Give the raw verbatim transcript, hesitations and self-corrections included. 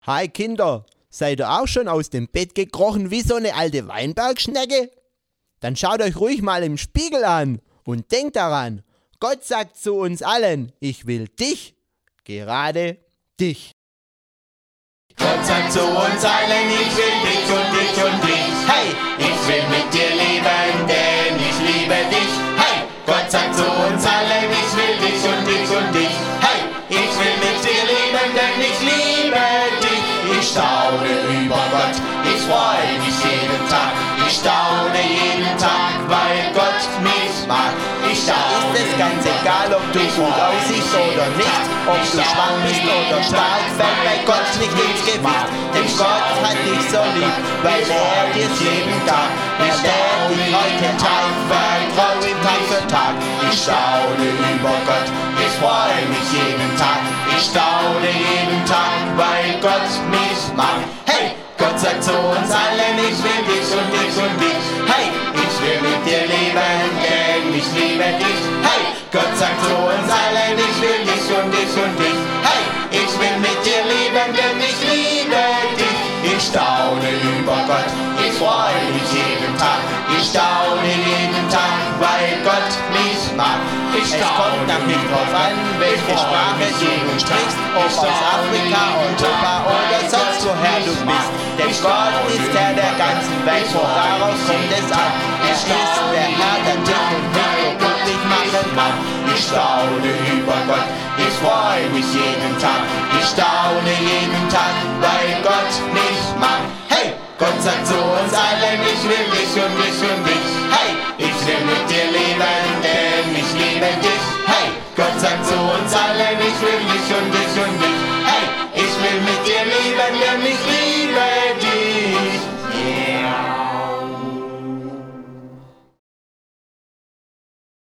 Hi Kinder, seid ihr auch schon aus dem Bett gekrochen wie so eine alte Weinbergschnecke? Dann schaut euch ruhig mal im Spiegel an und denkt daran, Gott sagt zu uns allen, ich will dich, gerade dich. Gott sagt zu uns allen, ich will dich und dich und dich. Hey, ich will mit dir leben, denn ich liebe dich. Hey, Gott sagt zu uns allen, ich will dich und dich und dich. Hey, ich will mit dir leben, denn ich liebe dich. Ich staune über Gott, ich freue mich jeden Tag. Ich staune jeden Tag, weil Gott mich mag. Ich staune. Ist es ganz egal, ob du gut aussiehst oder nicht, ob du schwach bist oder stark, fällt bei Gott nicht ins Gewicht. Denn Gott hat dich so lieb, weil er dir das Leben gab. Er lädt dich heute Tag, vertrau ihm Tag für Tag. Ich staune über Gott, ich freue mich jeden Tag. Ich staune jeden Tag, weil Gott mich mag. Hey, Gott sagt zu uns allen, ich will dich und dich und dich. Hey, ich will mit dir leben, denn ich liebe dich. Hey, Gott sagt zu uns allen, ich will dich und dich und dich. Hey, ich will mit dir leben, denn ich liebe dich. Ich staune über Gott, ich freue mich jeden Tag. Ich staune jeden Tag, weil Gott mich mag. Ich Es kommt dann nicht drauf an, welche Sprache du nun sprichst, ob aus Afrika, Europa oder sonst woher du bist. Denn Gott ist Herr der ganzen Welt und darauf kommt es an. Er ist der Herr, der dich und mich so glücklich machen kann. Ich staune über Gott, ich freue mich jeden Tag. Ich staune jeden Tag, weil Gott mich mag. Hey, Gott sagt zu uns allen, ich will dich und dich und dich. Hey, ich will mit dir leben, denn ich liebe dich. Hey, Gott sagt zu uns allen, ich will dich und dich.